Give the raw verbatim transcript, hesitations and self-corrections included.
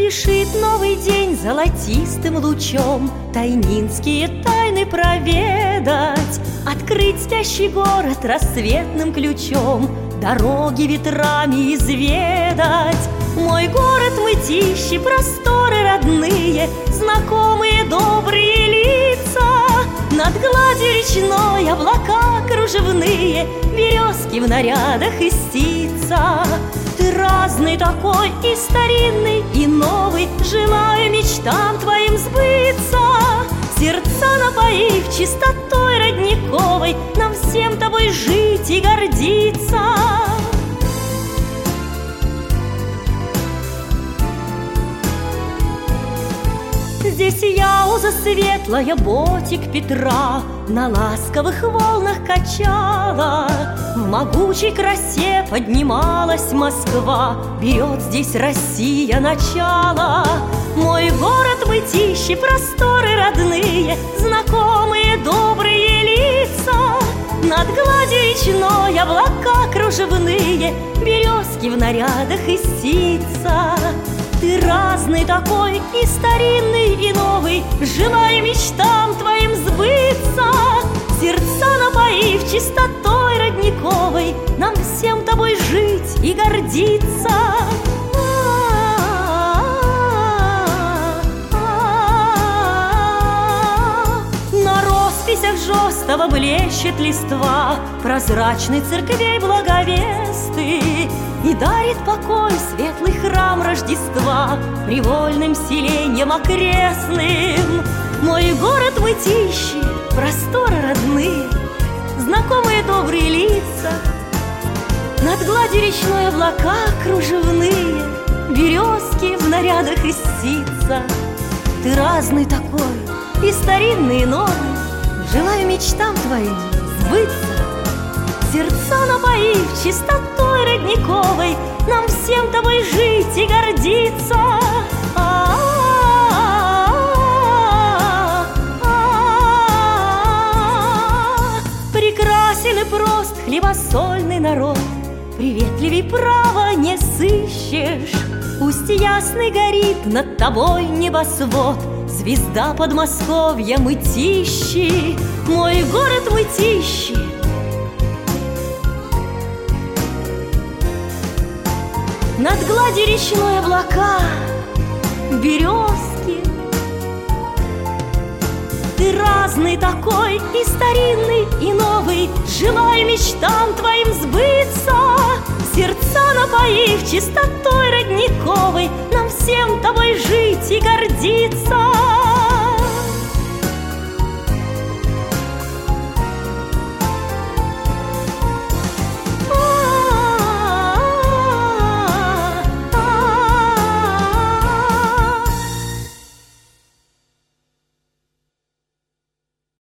Спешит новый день золотистым лучом тайнинские тайны проведать, открыть спящий город рассветным ключом, дороги ветрами изведать. Мой город мытищи, просторы родные, знакомые добрые лица. Над гладью речной облака кружевные, березки в нарядах и стица. Ты разный такой, и старинный, и новый, желаю мечтам твоим сбыться. Сердца напоив чистотой родниковой, нам всем тобой жить и гордиться. Здесь яуза светлая, ботик Петра на ласковых волнах качала. В могучей красе поднималась Москва, берет здесь Россия начало. Мой город мытищи, просторы родные, знакомые добрые лица. Над гладью речной облака кружевные, березки в нарядах и сица. Ты разный такой, и старинный, и новый, желаю мечтам твоим сбыться. Сердца напоив чистотой родниковой, нам всем тобой жить и гордиться. На росписях жёстого блещет листва прозрачный церквей благовесты, и дарит покой светлый храм Рождества привольным селеньям окрестным. Мой город мытищи, просторы родные, знакомые добрые лица. Над гладью речной облака кружевные, березки в нарядах из сица. Ты разный такой, и старинный, и новый, желаю мечтам твоим сбыться. Сердца напоив чистотой родниковой, нам всем тобой жить и гордиться. Прекрасен и прост хлебосольный народ, приветливей права не сыщешь. Пусть ясный горит над тобой небосвод, звезда Подмосковья мытищи. Мой город мытищи, над гладью речной облака, березки. Ты разный такой, и старинный, и новый, желаю мечтам твоим сбыться. Сердца напоив чистотой родниковой, нам всем тобой жить и гордиться.